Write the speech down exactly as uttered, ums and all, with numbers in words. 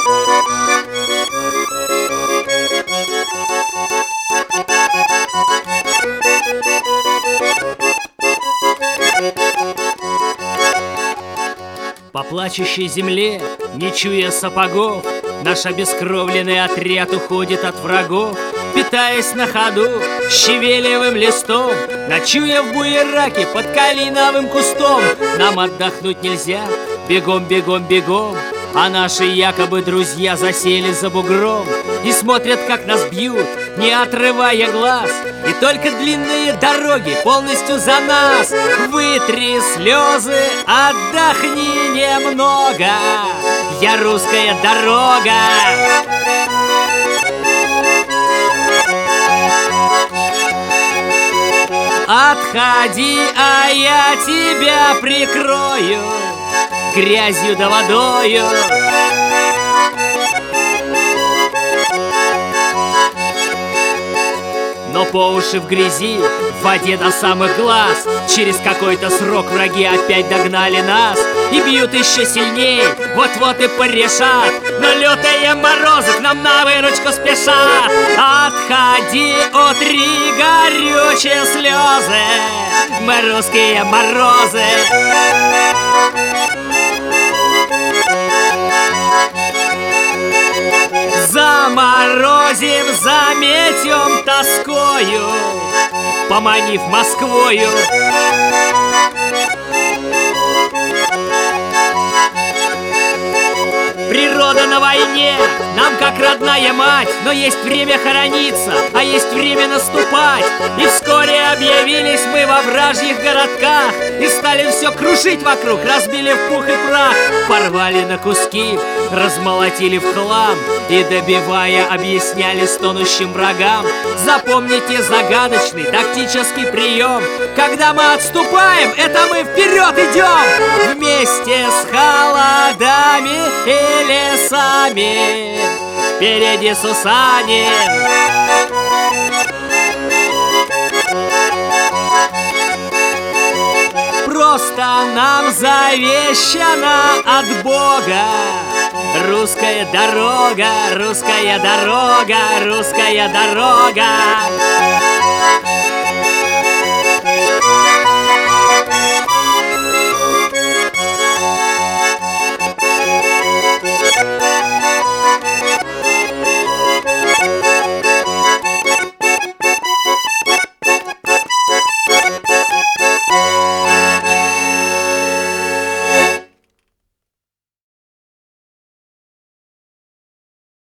По плачущей земле, не чуя сапогов, наш обескровленный отряд уходит от врагов, питаясь на ходу щавелевым листом, ночуя в буераке под калиновым кустом. Нам отдохнуть нельзя, бегом, бегом, бегом, а наши якобы друзья засели за бугром и смотрят, как нас бьют, не отрывая глаз. И только длинные дороги полностью за нас. Вытри слезы, отдохни немного, я русская дорога. Отходи, а я тебя прикрою грязью да водою. Но по уши в грязи, в воде до самых глаз. Через какой-то срок враги опять догнали нас и бьют еще сильней, вот-вот и порешат. Но лютые морозы к нам на выручку спешат. Отходи, утри горючие слезы, мы русские морозы. Заморозим, заметем тоскою, поманив Москвою. Природа на войне, нам как родная мать, но есть время хорониться, а есть время наступать. И вскоре объявились мы во вражьих городках и стали все крушить вокруг, разбили в пух и прах, порвали на куски, размолотили в хлам и, добивая, объясняли стонущим врагам. Запомните загадочный тактический прием: когда мы отступаем, это мы вперед идем вместе с холодами и лесами, впереди Сусанин. Просто нам завещано от Бога русская дорога, русская дорога, русская дорога.